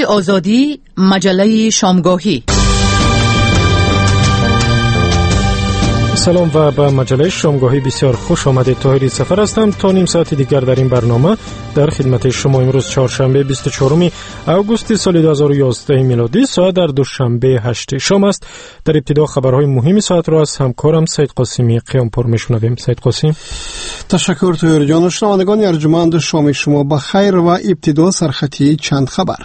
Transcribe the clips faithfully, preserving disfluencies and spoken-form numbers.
رادیوی آزادی، مجله شامگاهی. سلام و به مجله شامگاهی بسیار خوش آمدید. طاهری سفر هستم. تا نیم ساعت دیگر در این برنامه در خدمت شما. امروز چهارشنبه بیست و چهارم آگوست سال دو هزار و یازده میلادی، ساعت در دوشنبه هشت شام است. در ابتدا خبرهای مهم ساعت را از همکارم سید قاسمی قیامپور میشنویم. سید قاسم. تشکر طاهر جان. شنوندگان ارجمند، شام شما بخیر و ابتدا سرخطی چند خبر.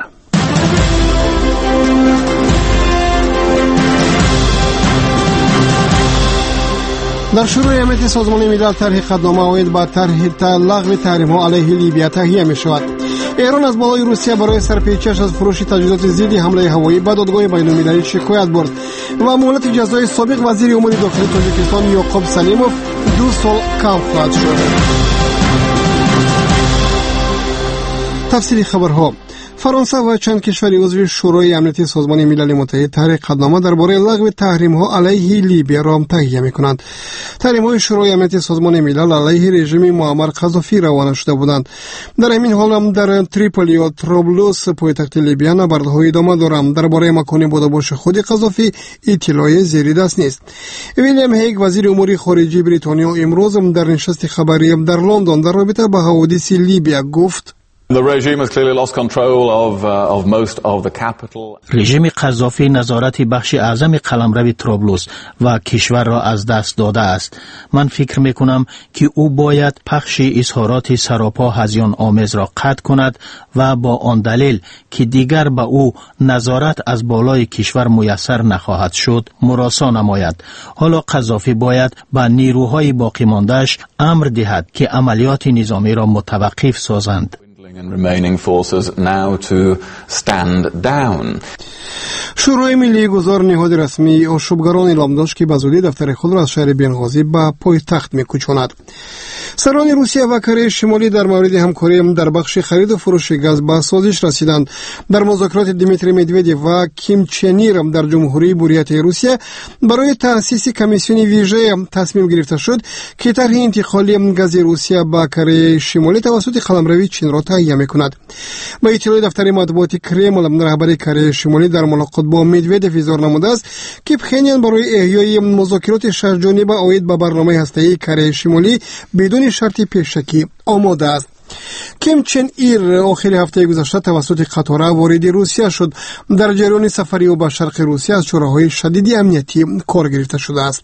در شروع امنیت سازمان ملل طرح قدنامه اوید با طرح لغو تحریم‌ها علیه لیبیا تهیه می‌شود. ایران از بالای روسیه برای سرپیچی‌اش از فروش تجهیزات ضد حمله هوایی به دادگاه بین‌المللی شکایت برد و مهلت جزای سابق وزیر امور داخلی تاجیکستان یعقوب سلیموف دو سال کم خواهد شد. تفصیل خبرها. فرانسه و چند کشور عضو شورای امنیتی سازمان ملل متحد طرح قدنامه درباره لغو تحریم‌ها علیه لیبیا را تهیه می‌کنند. تحریم‌های شورای امنیتی سازمان ملل علیه رژیم معمر قذافی روانه شده بودند. در همین حال هم در تریپولی و طرابلس پایتخت لیبیا نبردهای ادامه دارند. درباره مکان بودباش خود قذافی اطلاعی زیر دست نیست. ویلیام هیگ وزیر امور خارجه بریتانیا امروز در نشست خبری در لندن در رابطه با حوادث لیبیا گفت: رژیم قذافی نظارت بخش اعظم قلمرو طرابلس و کشور را از دست داده است. من فکر می کنم که او باید پخش اظهارات سراپا هذیان آمیز را قطع کند و با آن دلیل که دیگر به او نظارت از بالای کشور میسر نخواهد شد مراسا نماید. حالا قذافی باید به نیروهای باقی مانده‌اش امر دهد که عملیات نظامی را متوقف سازند. and remaining forces now to stand down. شورای ملی گذار نهاد رسمی آشوبگران اعلام داشت که بزودی دفتر خود را از شهر بنغازی به پایتخت می‌کوچاند. سران روسیه و کره شمالی در مورد همکاری در بخش خرید و فروش گاز به سازش رسیدند. در مذاکرات دیمیتری مدودیو و کیم چن ایر در جمهوری بوریت روسیه برای تأسیس کمیسیون ویژه تصمیم گرفته شد که طرح انتقال گاز روسیه به کره شمالی توسط قلمرو چین را تهیه می‌کند. با اطلاع دفتر مطبوعاتی کرملین رهبر کره شمالی در ملاقات با مدودیو اظهار نموده است که پخنیان برای احیای مذاکرات ششجانبه اوید به برنامه هسته‌ای کره شمالی بدون شرط پیشکی آماده است. کیم چن ایر آخر هفته گذشته توسط قطار وارد روسیه شد. در جریان سفری او به شرق روسیه از چراهای شدید امنیتی کار گرفته شده است.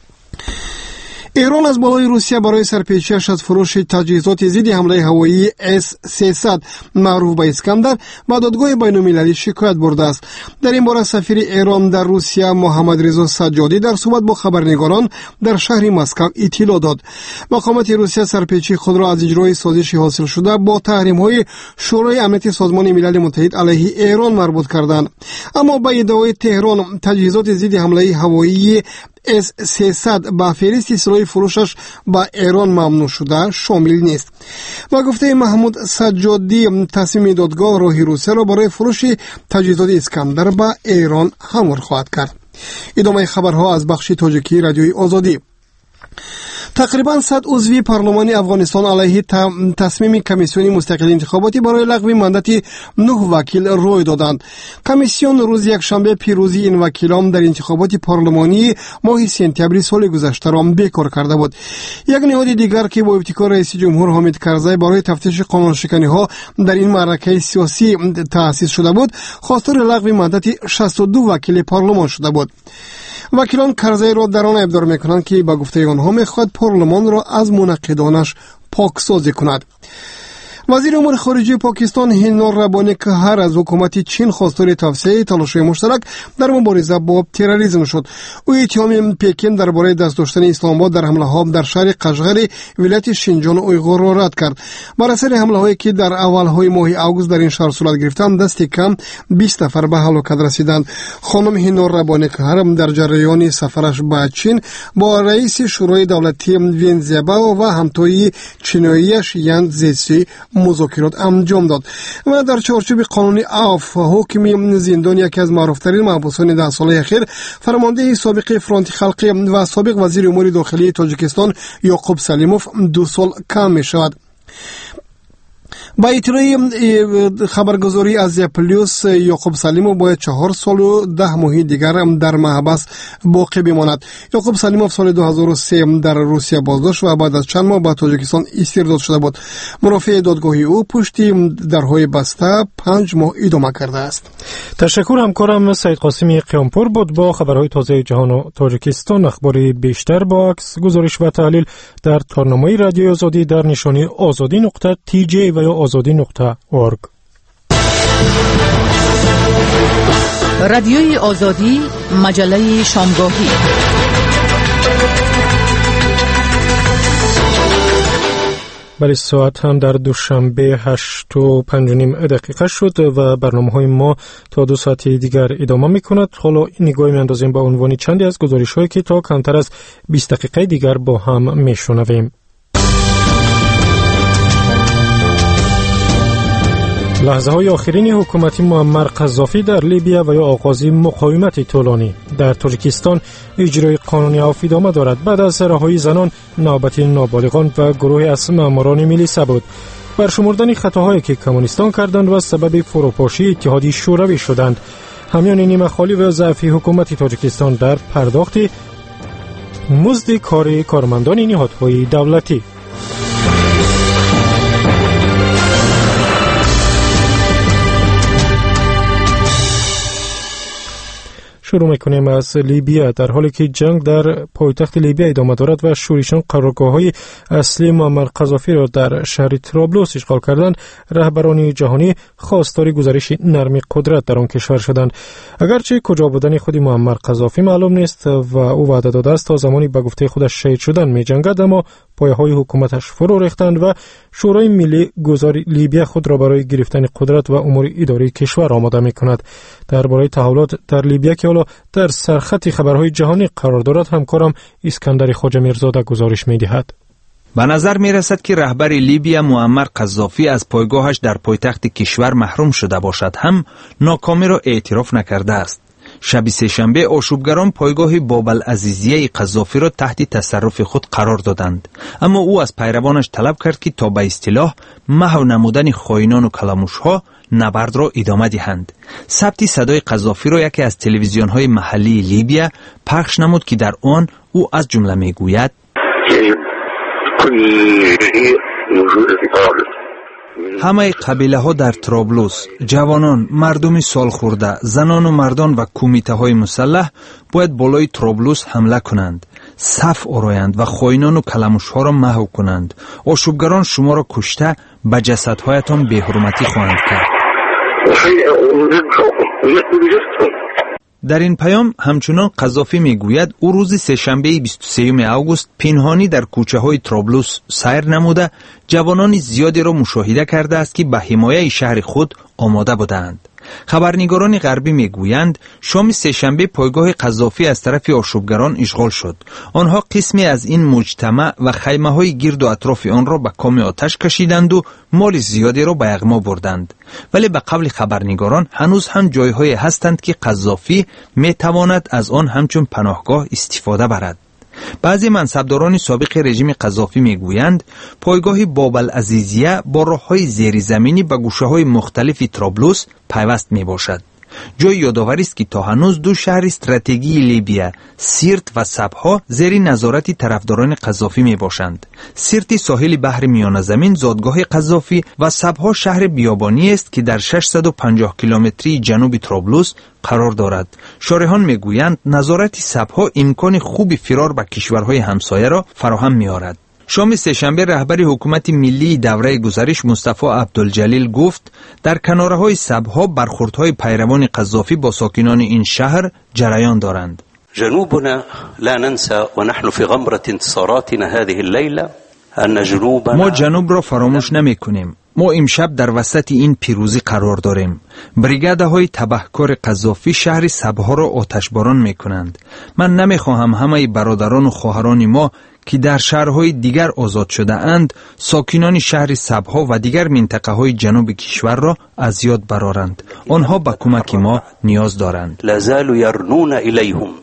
ایران از بالای روسیه برای سرپیچی‌اش از فروش تجهیزات ضد حمله هوایی اس سیصد معروف به اسکندر به دادگاه بین‌المللی شکایت برده است. در این باره سفیر ایران در روسیه محمد رضا سجادی در صحبت با خبرنگاران در شهر مسکو اطلاع داد. مقامات روسیه سرپیچی خود را از اجرای سازشی حاصل شده با تحریم‌های شورای امنیت سازمان ملل متحد علیه ایران مربوط کردند. اما با ادعای تهران تجهیزات ضد حمله هوایی اس سیصد با فهرست سلاح فروشش با ایران ممنوع شده شامل نیست. با گفته محمود سجادی تصمیم دادگاه راه روسیه را برای فروش تجهیزات اسکندر با ایران هموار خواهد کرد. ادامه خبرها از بخش تاجیکی رادیوی آزادی. تقریبا صد عضو پارلمان افغانستان علیه تصمیم کمیسیون مستقل انتخاباتی برای لغو ماندت نه وکیل روی دادند. کمیسیون روز یکشنبه پیروزی این وکیلان در انتخابات پارلمانی ماه سپتامبر سال گذشته را بیکار کرده بود. یک نهاد دیگر که با ابتکار رئیس جمهور حامد کرزی برای تفتیش قانونشکنی ها در این معرکه سیاسی تأسیس شده بود، خواستار لغو ماندت شصت و دو وکیل پارلمان شده بود. وکیلان کرزی را در آن ابدار میکنند که با گفته آنها میخواد پارلمان را از منعقدانش پاکسازی کند. وزیر امور خارجه پاکستان هینا ربانی که هر از حکومت چین خواستار توسعه تلاش‌های مشترک در مبارزه با تروریسم شد. او اتهام پکن درباره دست داشتن اسلام آباد در حمله‌ها در شهر قشقر ولایت شینجان اویغور را رد کرد. بر اثر حمله‌هایی که در اول‌های ماه آگوست در این شهر صورت گرفتند، دست کم بیست نفر به هلاکت رسیدند. خانم هینا ربانی که هر در جریان سفرش به چین با رئیس شورای دولتی وین زیباو و همتای چینایی‌اش یان زیسی مذاکرات انجام داد و در چارچوب قانونی عفو حکم زندان یکی از معروفترین محبوسان ده ساله اخیر فرمانده سابق فرانت خلقی و سابق وزیر امور داخلی تاجیکستان یعقوب سلیموف دو سال کم می شود. با اطلاع خبرگزاری از پلیس، یعقوب سلیموف باید چهار سال و ده ماه دیگر در محبس باقی بماند. یعقوب سلیموف سال دو هزار و سه در روسیه بازداشت و بعد از چند ماه به تاجیکستان استرداد شده بود. مرافع دادگاهی او پشتی درهای بسته پنج ماه ادامه کرده است. تشکر همکارم سید قاسمی قیامپور بود با خبرهای تازه جهان و تاجیکستان. اخباری بیشتر با عکس گزارش و تحلیل در تارنامه رادیوی آزادی در نشانی آزادی نقطه تی جی و یا آزادی نقطه اورگ. رادیوی آزادی، مجله شامگاهی. بله، ساعت هم در دوشنبه هشت و پنج و نیم دقیقه شد و برنامه های ما تا دو ساعت دیگر ادامه می کند. حالا نگاهی می اندازیم به عنوان چندی از گزارش هایی که تا کمتر از بیست دقیقه دیگر با هم می شنویم. لحظه های آخرین حکومتی معمر قذافی در لیبیا و یا آغاز مقاومت طولانی. در تاجیکستان اجرای قانونی عفو ادامه دارد. بعد از رهایی زنان، نوبت نابالغان و گروه از ماموران میلیسا بود. برشمردن خطاهایی که کمونیستان کردند و سبب فروپاشی اتحادی شوروی شدند. همیان نیمه خالی و ضعف حکومت تاجیکستان در پرداخت مزد کار کارمندان نهادهای دولتی. شروع میکنیم از لیبیا. در حالی که جنگ در پایتخت لیبیا ادامه دارد و شورشیان قرارگاه‌های اصلی معمر قذافی را در شهر طرابلس اشغال کردند، رهبران جهانی خواستار گزارش نرمی قدرت در آن کشور شدند. اگرچه کجا بودن خود معمر قذافی معلوم نیست و او وعده داده است تا زمانی به گفته خودش شهید شدن می‌جنگد، اما پایه‌های حکومتش فرو ریختند و شورای ملی گذار لیبیا خود را برای گرفتن قدرت و امور اداری کشور آماده می‌کند. درباره تحولات در لیبیا که حالا در سرخط خبرهای جهانی قرار دارد، همکارم اسکندر خواجه میرزاده گزارش می‌دهد. به نظر می رسد که رهبر لیبیا معمر قذافی از پایگاهش در پایتخت کشور محروم شده باشد هم ناکامی را اعتراف نکرده است. شب سه‌شنبه آشوبگران پایگاه باب‌العزیزیه قذافی را تحت تصرف خود قرار دادند، اما او از پیروانش طلب کرد که تا به اصطلاح محو نمودن خائنان و کلموش‌ها نبرد را ادامه دهند. ثبت صدای قذافی را یکی از تلویزیون‌های محلی لیبیا پخش نمود که در آن او از جمله می‌گوید: همه قبیله ها در طرابلس، جوانان، مردم سال خورده، زنان و مردان و کمیته های مسلح باید بالای طرابلس حمله کنند، صف آرایند و خائنان و کلموش ها را محو کنند. آشوبگران شما را کشته به جسدهایتان بی‌حرمتی خواهند کرد. در این پیام همچنان قذافی میگوید او روز سه‌شنبه بیست و سوم اوگوست پنهانی در کوچه های طرابلس سیر نموده جوانان زیادی را مشاهده کرده است که به حمایت شهر خود آماده بودند. خبرنگاران غربی میگویند شام سه‌شنبه پایگاه قذافی از طرف آشوبگران اشغال شد. آنها قسمی از این مجتمع و خیمه های گرد و اطراف آن را به کام آتش کشیدند و مال زیادی را به یغما بردند. ولی به قول خبرنگاران هنوز هم جایهایی هستند که قذافی میتواند از آن همچون پناهگاه استفاده برد. بعضی منصبداران سابق رژیم قذافی میگویند پایگاه باب‌العزیزیه با راه‌های زیر زمینی به گوشه‌های مختلف طرابلس پیوست میباشد. جای یادآوری است که تا هنوز دو شهر استراتژی لیبیا، سیرت و سبها، زیر نظارت طرفداران قذافی میباشند. سیرت ساحل بحر میانه زمین زادگاه قذافی و سبها شهر بیابانی است که در ششصد و پنجاه کیلومتری جنوب طرابلس قرار دارد. شارحان میگویند نظارت سبها امکان خوبی فرار به کشورهای همسایه را فراهم می‌آورد. شام سه‌شنبه رهبر حکومت ملی دوره گذشته مصطفی عبدالجلیل گفت در کناره‌های سبها برخوردهای پیروان قذافی با ساکنان این شهر جریان دارند. جنوبنا لا ننسى ونحن في غمرة انتصاراتنا هذه الليلة ان جنوبنا ما جنوب را فراموش نمی‌کنیم. ما امشب در وسط این پیروزی قرار داریم. بریگادهای تبهکار قذافی شهر سبها را آتشباران می‌کنند. من نمی‌خواهم همه برادران و خواهران ما که در شهرهای دیگر آزاد شده اند ساکنان شهر سبها و دیگر منطقه های جنوب کشور را از یاد برارند. آنها به کمک ما نیاز دارند. لازالوا يرنون إليهم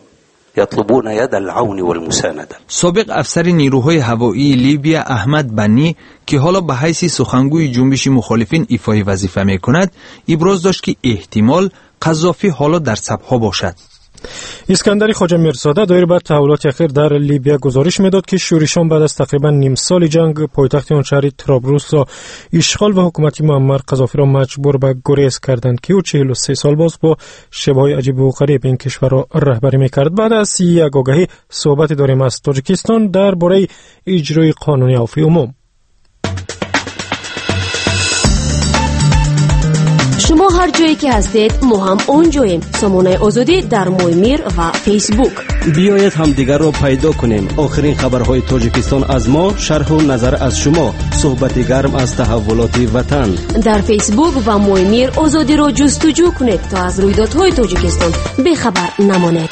يطلبون يد العون والمساندة. سابق افسر نیروهای هوایی لیبیا احمد بنی که حالا به حیث سخنگوی جنبش مخالفین ایفای وظیفه میکند ابراز داشت که احتمال قذافی حالا در صفها باشد. اسکندر خواجه میرزاده دایر بر تحولات اخیر در لیبیا گزارش میداد که شورشان بعد از تقریبا نیم سال جنگ پایتخت آن شهر طرابلس را اشغال و حکومت معمر قذافی را مجبور به گریز کردند که او چهل و سه سال باز با شبه‌های عجیب و غریب این کشور را رهبری میکرد. بعد از یک آگاهی صحبت داریم از تاجیکستان درباره اجرای قانون عفو عموم. شما هر جایی که هستید ما هم اونجاییم. سامانه آزادی در مویمیر و فیسبوک. بیایید هم دیگر را پیدا کنیم. آخرین خبرهای تاجیکستان از ما، شرح و نظر از شما، صحبت گرم از تحولات وطن. در فیسبوک و مویمیر آزادی را جستجو کنید تا از رویدادهای تاجیکستان بیخبر نمانید.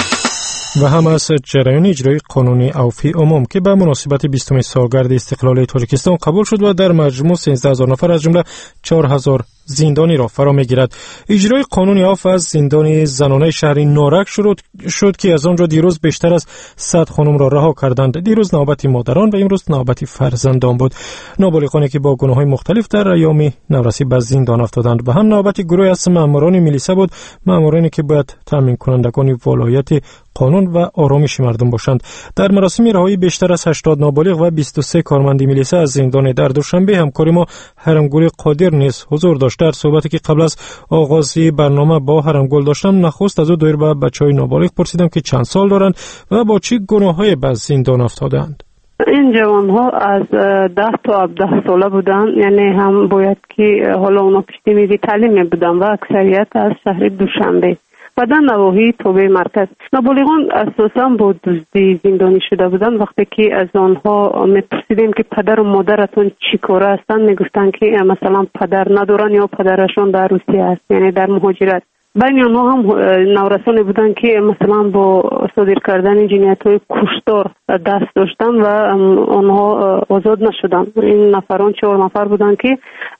و هم از جریان اجرای قانون عفو عموم که به مناسبت بیستمین سالگرد استقلال تاجیکستان قبول شد و در مجموع سیزده هزار نفر از جمله چهار هزار زندانی را فرا میگیرد. اجرای قانون عفو از زندان زنانه شهر نارک شروع شد که از آنجا دیروز بیشتر از صد خانم را رها کردند. دیروز نوبت مادران و امروز نوبت فرزندان بود. نابالغانی که با گناه‌های مختلف در ایام نورسی به زندان افتادند. و هم نوبت گروه از ماموران میلیسا بود، مامورانی که باید تامین کنندگان ولایت قانون و آرامش مردم باشند. در مراسم رهایی بیشتر از هشتاد نابالغ و بیست و سه کارمند میلیسا از زندان در دوشنبه همکار ما هرمگل قادر نیز حضور داشت. در صحبتی که قبل از آغاز برنامه با هرمگل داشتم، نخست از او دایر به بچهای نابالغ پرسیدم که چند سال دارند و با چه گناه‌های به زندان افتادند. این جوان ها از ده تا هفده ساله بودن، یعنی هم باید که حالا اونا پشتی میزی تعلیم بودن و اکثریت از شهر دوشنبه و در نواحی توبه مرکز. نابالغان اساسا با دزدی زندانی شده بودن. وقتی که از آنها میپرسیدیم که پدر و مادرتون چی کاره هستن، میگفتن که مثلا پدر ندارن یا پدرشون در روسیه است، یعنی در مهاجرت. بین آنها هم نورسانی بودن که مثلا با صادر کردن جنایت‌های کشتار دست داشتن و آنها آزاد نشدن. این نفران چهار نفر بودن که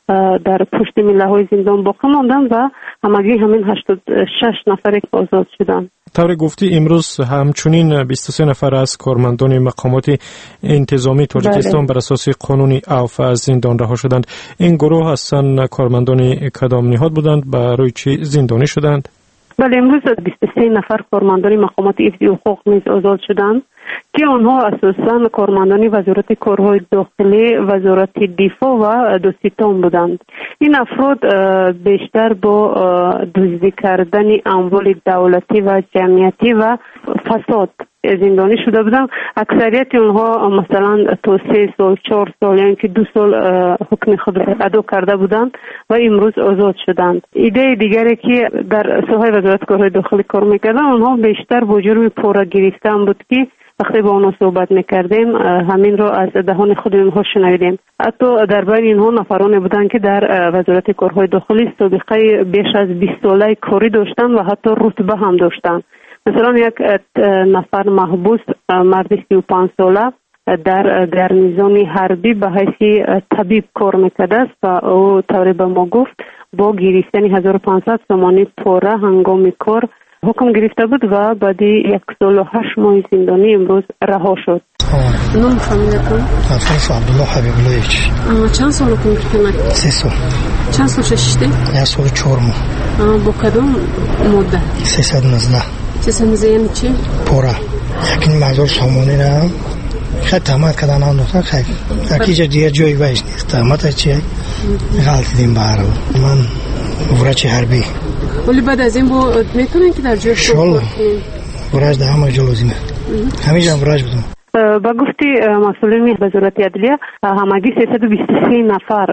در پشت میله‌های زندان باقی ماندن و همگی همین هشتاد و شش نفر آزاد شدن. طور گفتی امروز همچنین بیست و سه نفر از کارمندان مقامات انتظامی تاجیکستان بر اساس قانون عفو از زندان رها شدند. این گروه هستن کارمندان کدام نهاد بودند، برای چی زندانی شدند؟ بله، امروز بیست و سه نفر کارمندان مقامات حفظ حقوق نیز آزاد شدند که آنها اساساً کارمندان وزارت کارهای داخلی، وزارت دفاع و دوستان بودند. این افراد بیشتر با دزدی کردن اموال دولتی و جمعیتی و فساد زندانی شده بودند. اکثریت اونها مثلا تا سه سال، چهار سال، یعنی که دو سال حکم خود ادا کرده بودند و امروز آزاد شدند. ایده دیگری که در ساحه وزارت کارهای داخلی کار میکردن، اونها بیشتر با جرم پورا گرفتن بود که وقتی با آنها صحبت میکردیم همین را از دهان خود اونها شنیدیم. حتی در بین اینها نفرانی بودند که در وزارت کارهای داخلی سابقه بیش از بیست ساله کاری داشتند و حتی رتبه هم داشتند. مثلا یک نفر محبوس مرد سی و پنج ساله در گارنیزون حربی به حیث طبیب کار میکرده است و او طوری به ما گفت با گرفتن هزار و پانصد تومان پوره هنگام کار حکم گرفته بود و بعد یک سال و هشت ماه زندانی امروز رها شد. نام فامیلتون؟ عفیف عبدالله حبیب الله. چند سال حکم گرفتن؟ سه سال. چند سال ششته؟ یک سال و چهار ماه. با کدوم مدت؟ سیصد و نوزده. سیصد و نوزده یعنی چی؟ پوره. یکی مزار سامانی نه خیلی تهمت کردن آن دختر خیلی یکی جا دیگر جایی ویش نیست. تهمت چیه؟ غلط دیم باره من ورچ حربی. ولی بعد از این با میتونن که در جای شغل ورچ در همه جلوزینه همیشه هم ورچ بودم. با گفتی مسئولین وزارت عدلیه همگی سیصد و بیست و سه نفر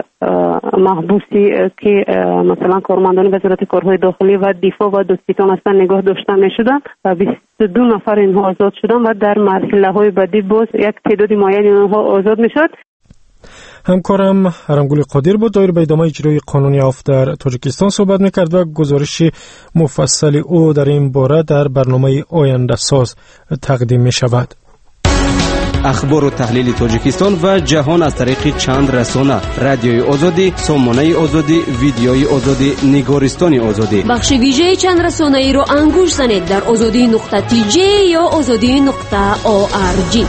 محبوسی که مثلا کارمندان وزارت کارهای داخلی و دفاع و دوستان هستن نگاه داشته میشدن و بیست و دو نفر اینها آزاد شدن و در مرحله های بعدی باز یک تعداد معین اینها آزاد میشد. همکارم هرمگل قادر بود دایر به ادامه اجرای قانون عفو در تاجیکستان صحبت میکرد و گزارش مفصل او در این باره در برنامه آینده ساز تقدیم میشود. اخبار و تحلیل تاجیکستان و جهان از طریق چند رسانه: رادیوی آزادی، سامانه آزادی، ویدیوی آزادی، نگارستان آزادی. بخش ویژه چند رسانه ای را انگوش زنید در آزادی نقطه تی جی یا آزادی نقطه او آر جی.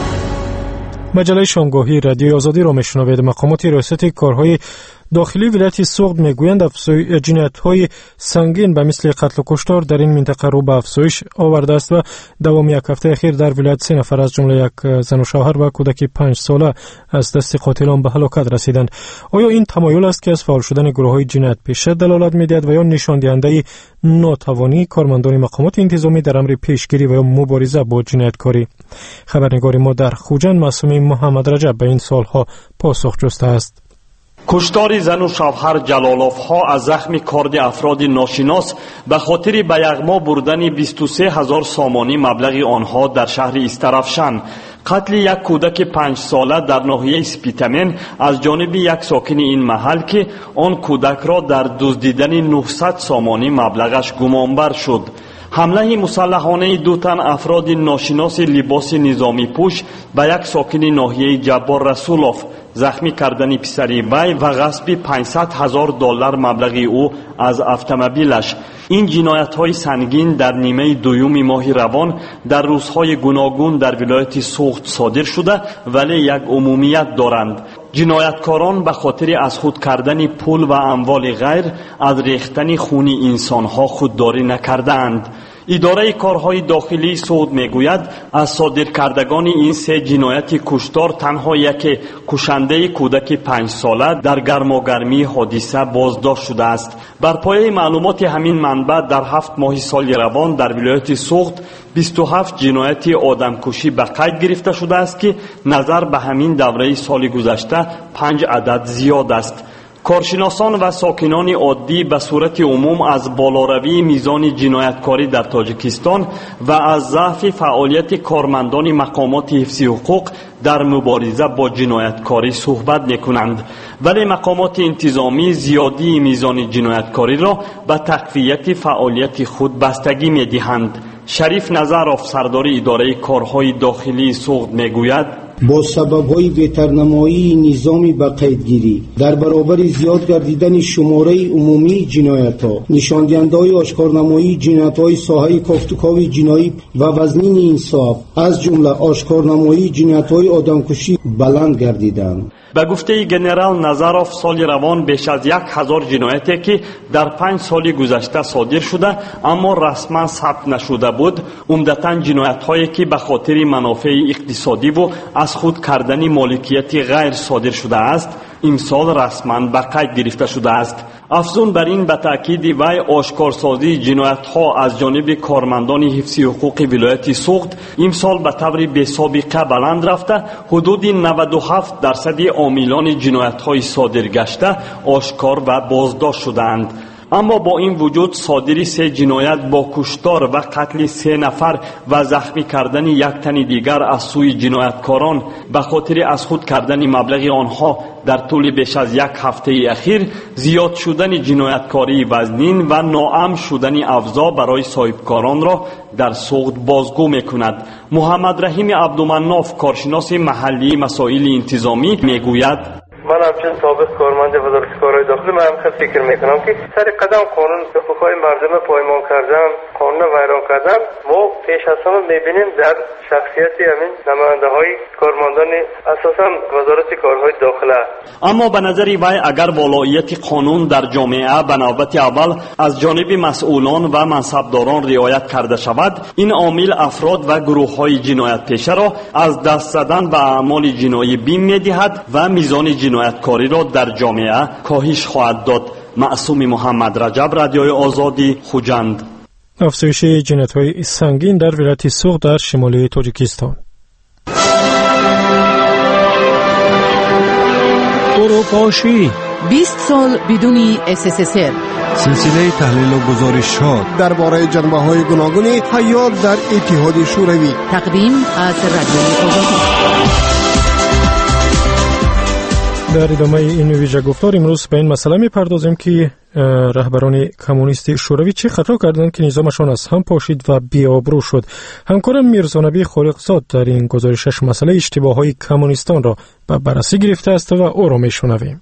مجله شامگاهی رادیوی آزادی را میشنوید. مقامات ریاست کارهای داخلی ولایت سوغد میگویند افزایش جنایت‌های سنگین به مثل قتل و کشتار در این منطقه رو به افزایش آورده است و دوام یک هفته اخیر در ولایت سه نفر از جمله یک زن و شوهر و کودک پنج ساله از دست قاتلان به هلاکت رسیدند. آیا این تمایل است که از فعال شدن گروه‌های جنایت پیشه دلالت می‌دهد و یا نشان دهنده ناتوانی کارمندان مقامات انتظامی در امر پیشگیری و یا مبارزه با جنایتکاری؟ خبرنگار ما در خوجند معصومی محمد رجب به این سوال‌ها پاسخ جسته است. کشتار زن و شوهر جلالوف ها از زخم کارد افراد ناشناس به خاطر به یغما بردن بیست و سه هزار سامانی مبلغ آنها در شهر استرافشان، قتل یک کودک پنج ساله در ناحیه سپیتامن از جانب یک ساکن این محل که آن کودک را در دزدیدن نهصد سامانی مبلغش گمانبر شد. حمله مسلحانه دو تن افراد ناشناس لباس نظامی پوش به یک ساکن ناحیه جبار رسولوف، زخمی کردن پسری وی و غصب پانصد هزار دلار مبلغ او از اتومبیلش. این جنایت های سنگین در نیمه دوم ماه روان در روزهای گوناگون در ولایت سوغد صادر شده ولی یک عمومیت دارند. جنایتکاران به خاطر از خود کردن پول و اموال غیر از ریختن خون انسانها خودداری نکردند. اداره کارهای داخلی سوغد میگوید از صادر کردگان این سه جنایت کشتار تنها یک کشنده کودک پنج ساله در گرماگرمی حادثه بازداشت شده است. بر پایه معلومات همین منبع در هفت ماه سال روان در ولایت سوغد بیست و هفت جنایت آدمکشی به قید گرفته شده است که نظر به همین دوره سال گذشته پنج عدد زیاد است. کارشناسان و ساکنان عادی به صورت عموم از بالاروی میزان جنایتکاری در تاجیکستان و از ضعف فعالیت کارمندان مقامات حفظ حقوق در مبارزه با جنایتکاری صحبت میکنند، ولی مقامات انتظامی زیادی میزان جنایتکاری را به تقویت فعالیت خود بستگی میدهند. شریف نظرов سردار اداره کارهای داخلی سوغد میگوید با سبب‌های بهترنمایی نظامی به قیدگیری در برابر زیاد گردیدن شماره عمومی جنایت‌ها، نشاندهنده‌های آشکارنمایی جنایت‌های ساحه کافتوکاوی جنایی و وزنین انصاف از جمله آشکارنمایی جنایت‌های آدمکشی بلند گردیدند. به گفته گنرال نظرов سال روان بیش از یک هزار جنایتی که در پنج سال گذشته صادر شده اما رسما ثبت نشده بود، عمدتاً جنایت‌هایی که به خاطر منافع اقتصادی و از خود کردن مالکیت غیر صادر شده است، امسال رسما به قید گرفته شده است. افزون بر این به تأکید وی آشکارسازی جنایت‌ها از جانب کارمندان حفظ حقوق ولایت سوغد امسال به طور بی‌سابقه بلند رفته، حدود نود و هفت درصد عاملان جنایت‌های صادر گشته آشکار و بازداشت شدند. اما با این وجود صادری سه جنایت با کشتار و قتل سه نفر و زخمی کردن یک تن دیگر از سوی جنایتکاران به خاطر از خود کردن مبلغ آنها در طول بیش از یک هفته اخیر زیاد شدن جنایتکاری وزنین و ناامن شدن افزا برای صاحبکاران را در سوغد بازگو میکند. محمد رحیم عبدالمناف کارشناس محلی مسائل انتظامی میگوید من همچنین سابق کارمند وزارت کارهای داخلی من هم فکر میکنم که سر قدم قانون حقوقهای مردم پایمال کردن، قانون ویران کردن ما پیش از همه میبینیم در شخصیت همین نماینده های کارمندان اساسا وزارت کارهای داخله. اما به نظر وی اگر ولایت قانون در جامعه به نوبت اول از جانب مسئولان و منصبداران رعایت کرده شود، این عامل افراد و گروه های جنایت پیشه را از دست زدن به اعمال جنایی بیم میدهد و میزان جنایتکاری را در جامعه کاهش خواهد داد. معصوم محمد رجب، رادیوی آزادی، خوجند. افزایش جنایت‌های سنگین در ولایت سوغد در شمال تاجیکستان. اروپاشی بیست سال بدون اس اس اس ار. سلسله تحلیل و گزارش‌ها درباره جنبه‌های گوناگون حیات در اتحاد شوروی. تقدیم از رادیوی آزادی. در ادامه این ویژه گفتار امروز به این مسئله می‌پردازیم که رهبران کمونیست شوروی چه خطا کردند که نظامشان از هم پاشید و بی‌آبرو شد؟ همکارم میرزا نبی خالقزاد در این گزارشش مسئله اشتباه‌های کمونیستان را به بررسی گرفته است و او را میشنویم.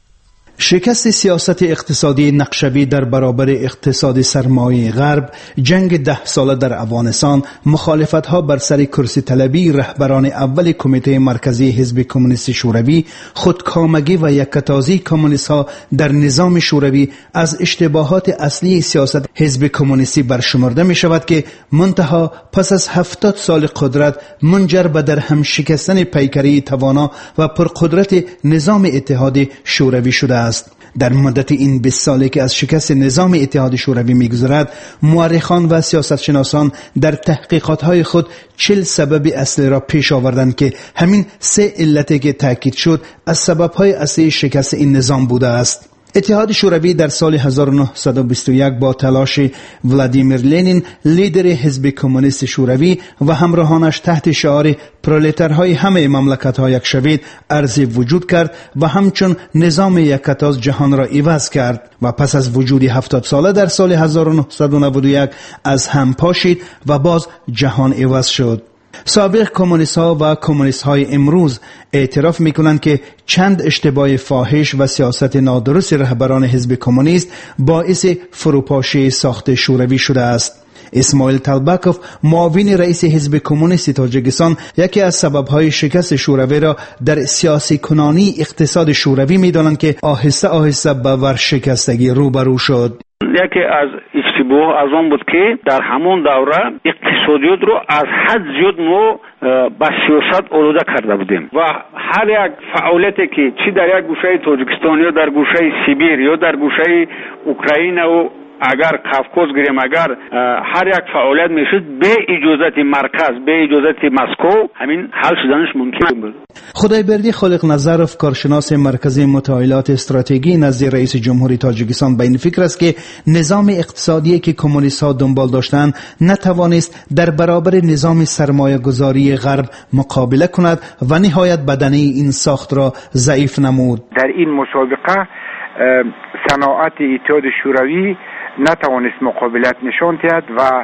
شکست سیاست اقتصادی نقشبی در برابر اقتصاد سرمایه غرب، جنگ ده ساله در افغانستان، مخالفت‌ها بر سر کرسی طلبی رهبران اول کمیته مرکزی حزب کمونیست شوروی، خودکامگی و یکتازی کمونیست‌ها در نظام شوروی از اشتباهات اصلی سیاست حزب کمونیستی برشمرده می شود که منتها پس از هفتاد سال قدرت منجر به در هم شکستن پیکری توانا و پرقدرت نظام اتحاد شوروی شده است. در مدت این بیست ساله که از شکست نظام اتحاد شوروی می‌گذرد، مورخان و سیاستشناسان در تحقیقات‌های خود چهل سبب اصلی را پیش آوردند که همین سه علتی که تاکید شد از سبب‌های اصلی شکست این نظام بوده است. اتحاد شوروی در سال هزار و نهصد و بیست و یک با تلاش ولادیمیر لنین لیدر حزب کمونیست شوروی و همراهانش تحت شعار پرولتارهای همه مملکت‌ها یک شوید عرض وجود کرد و همچون نظام یکتاز جهان را عوض کرد و پس از وجودی هفتاد ساله در سال هزار و نهصد و نود و یک از هم پاشید و باز جهان عوض شد. سابق کمونیست ها و کمونیست های امروز اعتراف می کنند که چند اشتباه فاحش و سیاست نادرست رهبران حزب کمونیست باعث فروپاشی ساخت شوروی شده است. اسماعیل طلبکوف معاون رئیس حزب کمونیست تاجیکستان یکی از سبب‌های شکست شوروی را در سیاسی کنانی اقتصاد شوروی می‌دانند که آهسته آهسته به ورشکستگی روبرو شد. یکی از اشتباه از آن بود که در همون دوره اقتصادیات رو از حد زیاد ما با سیاست آلوده کرده بودیم و هر یک فعالیتی که چی در یک گوشه تاجیکستان یا در گوشه سیبیر یا در گوشه اوکراین و اگر کافکاز گیریم، اگر هر یک فعالیت میشد به اجازت مرکز، به اجازت مسکو، همین حل شدنش ممکن بود. خدایبردی خالق نظرов کارشناس مرکز مطالعات استراتژی نزد رئیس جمهوری تاجیکستان به این فکر است که نظام اقتصادی که کمونیست ها دنبال داشتند نتوانست در برابر نظام سرمایه گذاری غرب مقابله کند و نهایت بدنه این ساخت را ضعیف نمود. در این مسابقه صناعت اتحاد شوروی نتوانست مقابلت نشان دهد و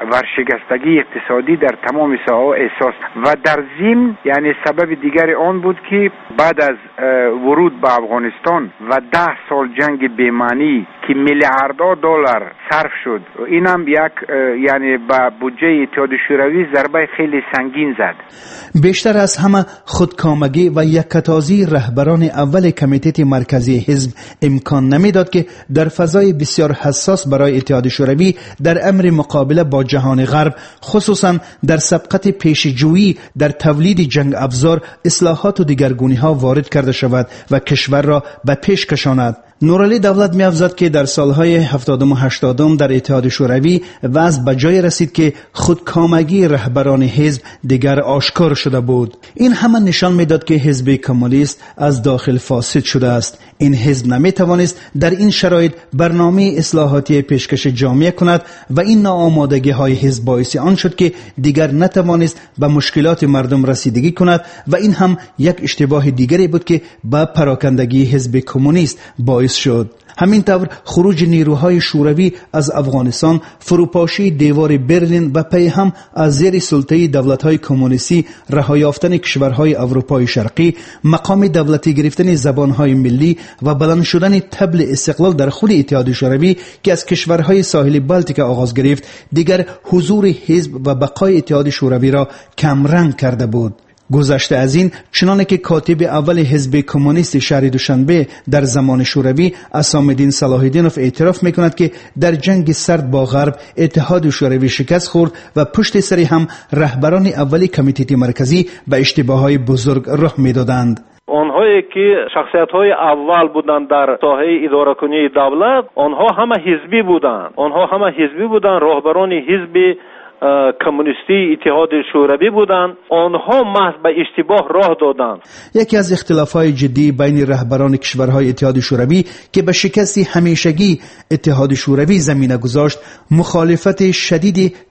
ورشکستگی اقتصادی در تمام ساحه‌ها احساس و در ضمن یعنی سبب دیگری آن بود که بعد از ورود به افغانستان و ده سال جنگ بی‌معنی که میلیاردها دلار صرف شد، این هم یک یعنی به بودجه اتحاد شوروی ضربه خیلی سنگین زد. بیشتر از همه خودکامگی و یکتازی رهبران اول کمیته مرکزی حزب امکان نمیداد که در فضای بسیار حساس برای اتحاد شوروی در امر مقابله با جهان غرب، خصوصا در سبقت پیشجویی در تولید جنگ افزار، اصلاحات و دیگرگونی‌ها وارد کرده شود و کشور را به پیش کشاند. نورعلی دولت می‌افزاید که در سالهای هفتادم و هشتادم در اتحاد شوروی وضع به جای رسید که خودکامگی رهبران حزب دیگر آشکار شده بود. این همه نشان میداد که حزب کمونیست از داخل فاسد شده است. این حزب نمیتوانست در این شرایط برنامه اصلاحاتی پیشکش جامعه کند و این ناآمادگی‌های حزب باعث آن شد که دیگر نتوانست به مشکلات مردم رسیدگی کند و این هم یک اشتباه دیگری بود که به پراکندگی حزب کمونیست باعث شد. همینطور خروج نیروهای شوروی از افغانستان، فروپاشی دیوار برلین و پی هم از زیر سلطه دولت‌های کمونیستی رها یافتن کشورهای اروپای شرقی، مقام دولتی گرفتن زبان‌های ملی و بلند شدن طبل استقلال در خود اتحاد شوروی که از کشورهای ساحل بالتیک آغاز گرفت، دیگر حضور حزب و بقای اتحاد شوروی را کمرنگ کرده بود. گذشته از این، چنانه که کاتب اول حزب کمونیست شهر دوشنبه در زمان شوروی اسام‌الدین صلاح‌الدینوف اعتراف میکند که در جنگ سرد با غرب اتحاد شوروی شکست خورد و پشت سر هم رهبران اولی کمیته مرکزی به اشتباهات بزرگ راه میدادند. آنهایی که شخصیت‌های اول بودند در ساحه اداره‌کنی دولت، آنها همه حزبی بودند. آنها همه حزبی بودند، رهبران حزب کمونیستی اتحاد شوروی بودند. آنها محض به اشتباه راه دادند. یکی از اختلافات جدی بین رهبران کشورهای اتحاد شوروی که به شکست همیشگی اتحاد شوروی زمینه گذاشت، مخالفت شدید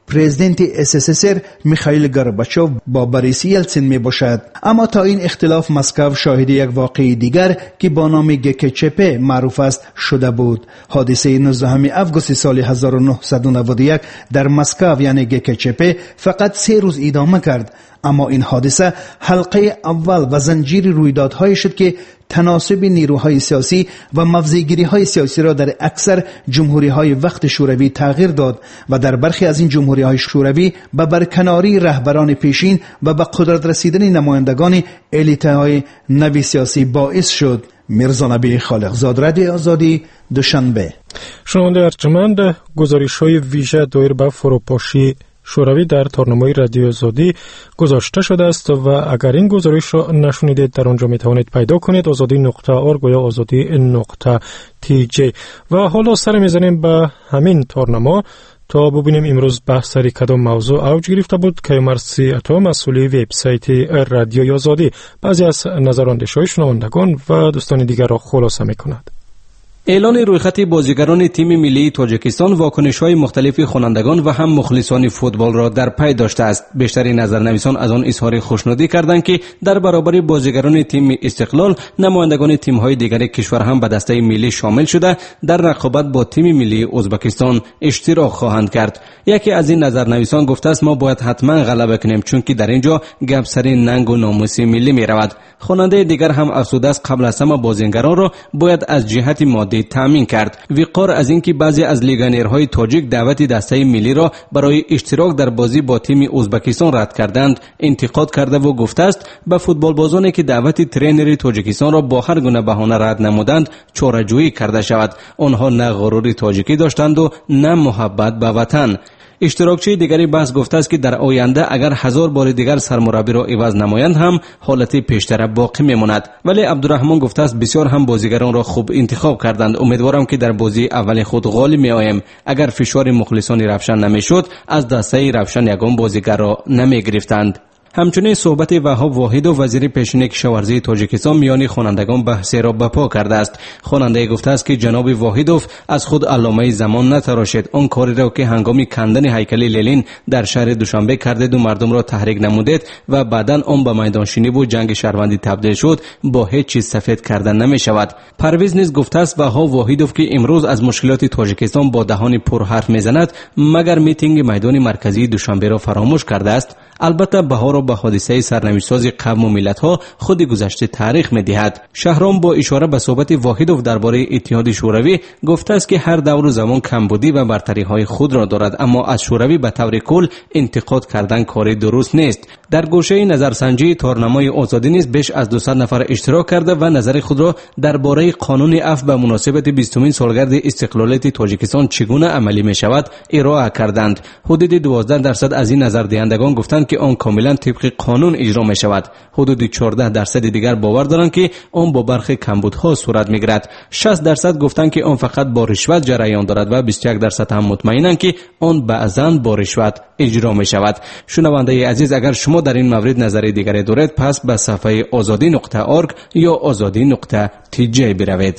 پرزیدنت اس اس اس ار میخائیل گورباچوف با بوریس یلتسین می باشد. اما تا این اختلاف مسکو شاهد یک واقعه دیگر که با نام گکچپه معروف است شده بود. حادثه نوزدهم آگوست سال هزار و نهصد و نود و یک در مسکو یعنی گکچپه فقط سه روز ادامه کرد، اما این حادثه حلقه اول و زنجیر رویدادهایی شد که تناسب نیروهای سیاسی و موضع‌گیری‌های سیاسی را در اکثر جمهوری‌های وقت شوروی تغییر داد و در برخی از این جمهوری‌های شوروی به برکناری رهبران پیشین و به قدرت رسیدن نمایندگان الیت‌های نوی سیاسی باعث شد. میرزا نبی خالقزاد، رادیو آزادی، دوشنبه. شنونده ارجمند، گزارش‌های ویژه دایر به فروپاشی شوروی در تارنمای رادیو آزادی گذاشته شده است و اگر این گزارش را نشنیدید در آنجا می توانید پیدا کنید. آزادی نقطه آرگ یا آزادی نقطه تی جی. و حالا سر میزنیم به همین تارنما تا ببینیم امروز بحث سری کدام موضوع اوج گرفته بود. کیومرسی عطا، مسئول وبسایت رادیو آزادی، بعضی از نظراندیش‌های شنوندگان و دوستان دیگر را خلاصه می‌کند. اعلان رویخط بازیگران تیم ملی تاجیکستان واکنش‌های مختلف خوانندگان و هم مخلصان فوتبال را در پی داشته است. بیشتر نظرنویسان از آن اظهار خوشنودی کردند که در برابر بازیگران تیم استقلال، نمایندگان تیم‌های دیگر کشور هم به دسته ملی شامل شده در رقابت با تیم ملی ازبکستان اشتراک خواهند کرد. یکی از این نظرنویسان گفته است ما باید حتما غلبه کنیم چون که در اینجا گپ سر ننگ و ناموس ملی می‌رود. خواننده دیگر هم افسوده است قبل از همه بازیگران را باید از جهت مادی تامین کرد. وقار از اینکه بعضی از لیگانرهای تاجیک دعوت دسته ملی را برای اشتراک در بازی با تیم ازبکستان رد کردند انتقاد کرده و گفته است به فوتبال بازانی که دعوت ترینر تاجیکستان را با هر گونه بهانه رد نمودند چاره‌جویی کرده شود. آنها نه غرور تاجیکی داشتند و نه محبت به وطن. اشتراکچی دیگری بحث گفته است که در آینده اگر هزار بار دیگر سرمربی را عوض نمایند هم حالت پیشتر باقی میماند. ولی عبدالرحمن گفته است بسیار هم بازیگران را خوب انتخاب کردند. امیدوارم که در بازی اول خود غالب می آییم. اگر فشار مخلصان رفشن نمیشد از دسته رفشن یگان بازیگر را نمی گرفتند. همچنین صحبت وهاب واحد و وزیر پیشین کشاورزی تاجیکستان میان خوانندگان بحثی را برپا کرده است. خواننده گفته است که جناب واحدوف از خود علامه زمان نتراشید. آن کاری را که هنگام کندن هیکل لنین در شهر دوشنبه کردید و مردم را تحریک نمودید و بعداً آن به میدانشینی و جنگ شهروندی تبدیل شد با هیچ چیز سفید کردن نمی شود. پرویز نیز گفته است وهاب واحدوف که امروز از مشکلات تاجیکستان با دهان پر حرف میزند مگر میتینگ میدان مرکزی دوشنبه را فراموش کرده است. البته بهار به حادثه سرنوشت‌ساز قوم و ملت‌ها خود گذشته تاریخ می‌دهد. شهرام با اشاره به صحبت واحدوف درباره اتحاد شوروی گفته است که هر دور و زمان کمبودی و برتری‌های خود را دارد، اما از شوروی به طور کل انتقاد کردن کاری درست نیست. در گوشه نظرسنجی تارنمای آزادی نیز بیش از دویست نفر اشتراک کرده و نظر خود را درباره قانون عفو به مناسبت بیستمین سالگرد استقلالیت تاجیکستان چگونه عملی می‌شود ارائه کردند. حدود دوازده درصد از این نظردهندگان گفتند که آن کاملا طبق قانون اجرا می شود. حدود چهارده درصد دیگر باور دارند که آن با برخی کمبودها صورت می گیرد. شصت درصد گفتند که آن فقط با رشوت جریان دارد و بیست و یک درصد هم مطمئنند که آن بعضاً با رشوت اجرا می شود. شنونده عزیز، اگر شما در این مورد نظر دیگری دارید پس به صفحه آزادی نقطه آرگ یا آزادی نقطه تی جی بروید.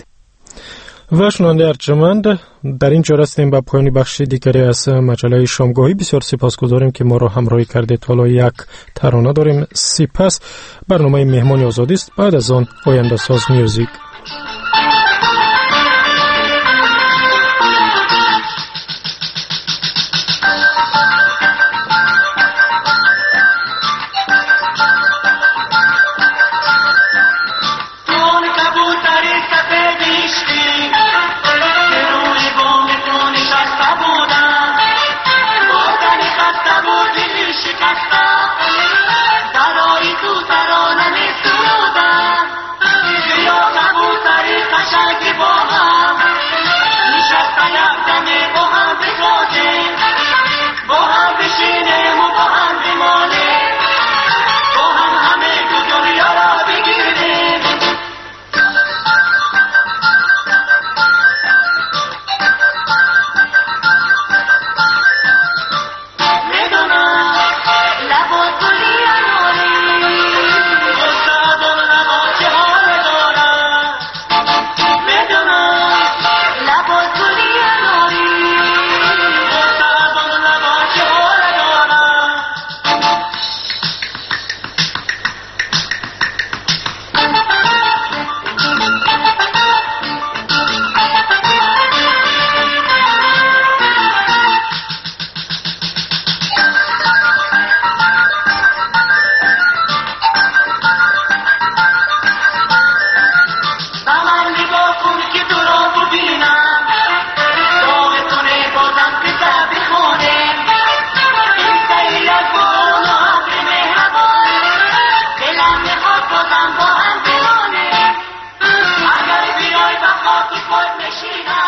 و شنونده ارجمند، در این جا رسیدیم به پایان بخش دیگری از مجله شامگاهی. بسیار سپاسگزاریم که ما را همراهی کردید. حالا یک ترانه داریم. سپس برنامه مهمان آزادی است، بعد از آن آینده ساز میوزیک. برای تو ترانه می سرودم، بیا کبوتری قشنگ خود نشینم